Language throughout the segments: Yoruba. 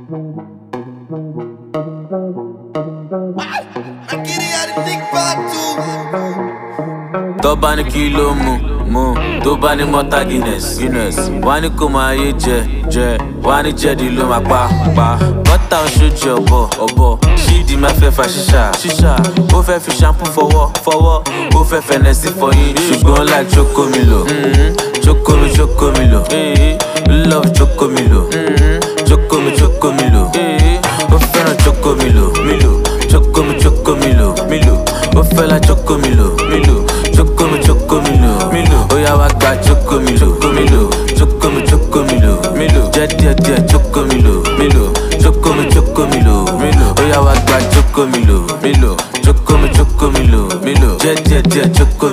Tó bá ní kí ló mú, tó bá ní mọ́tà Guinness. Wá ní kó máa yé jẹ, wá ní jẹ̀dí ló máa pa. Bọ́tà ń ṣojú ọ̀bọ, ṣídìí máa fẹ́ fa ṣíṣà. Ó fẹ́ fi shampoo fọwọ́, ó fẹ́ fẹ̀nẹ́sì fọyín. Ṣùgbọ́n like Chocomilo, Chocomilo, love Chocomilo, Chocomilo. Ó fẹ́ràn Chocomilo, Chocomilo. Ó fẹ́ la Chocomilo, Chocomilo. Ó yá wá gba Chocomilo, jẹ́ díẹ̀ Chocomilo, Chocomilo. Ó yá wá gba Chocomilo, Chocomilo. Jẹ́ díẹ̀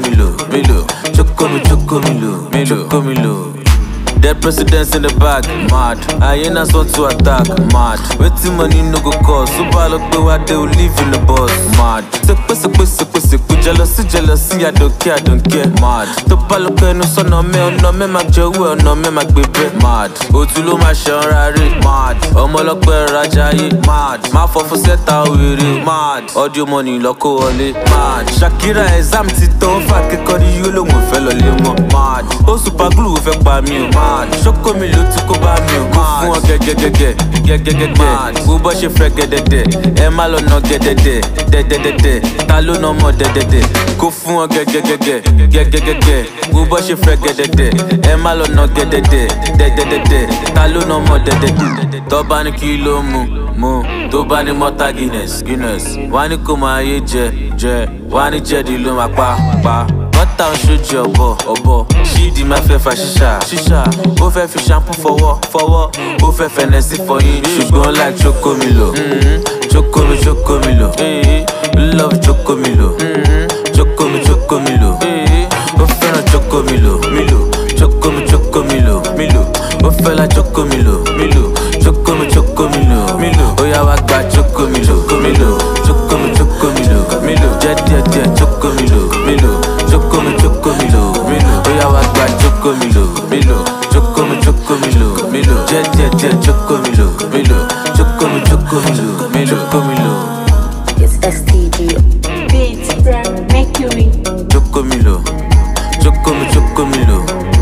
Chocomilo. Dead presidents in the back, mad. Hyenas want to attack, mad. Waiting money no go cost. Super look the way they will live in the bus, mad. Sepe, jealousy, I don't care, mad. Topa look no son on me, my joe, no me, my baby, mad. Otulo ma shanrari, mad. Omolokwe rajaye, mad. Ma for set awiri, mad. Audio money loko ole, mad. Shakira exam ti ton fa ke kori yolo mo fe lole mo, mad. O super glue fe pa mi, mad. Chocomilo tí kò bá mi ò kó fún ọ gẹ́gẹ́gẹ́ mad. Bó bọ́ ṣe fẹ́ gẹ́dẹ́dẹ́, ẹ má lọ nà gẹ́dẹ́dẹ́. Ta ló nà ọmọ dẹ́dẹ́dẹ́? Kó fún ọ gẹ́gẹ́gẹ́. Bó bọ́ ṣe fẹ́ gẹ́dẹ́dẹ́, ẹ má lọ nà gẹ́dẹ́dẹ́. Ta ló nà ọmọ dẹ́dẹ́dẹ́? Tó bá ní kí ló mú, tó bá ní mọ́tà Guinness. Wá ní kó máa yé jẹ, wá ní jẹ̀dí ló máa pa. Bọ́tà ń ṣojú ọ̀bọ, ṣídìí máa fẹ́ fa ṣíṣà. Ó fẹ́ fi shampoo fọwọ́, ó fẹ́ fẹ̀nẹ́sì fọyín. Ṣùgbọ́n like Chocomilo, Chocomilo. Love Chocomilo, Chocomilo. Ó fẹ́ràn Chocomilo, Chocomilo. Ó fẹ́ la Chocomilo, Chocomilo. Ó yá wá gba Chocomilo, Chocomilo. Jẹ́ díẹ̀ Chocomilo. Ó yá wá gba Chocomilo, Chocomilo. Jẹ́ díẹ̀ Chocomilo. It's STG. Beats from Mercury. Chocomilo.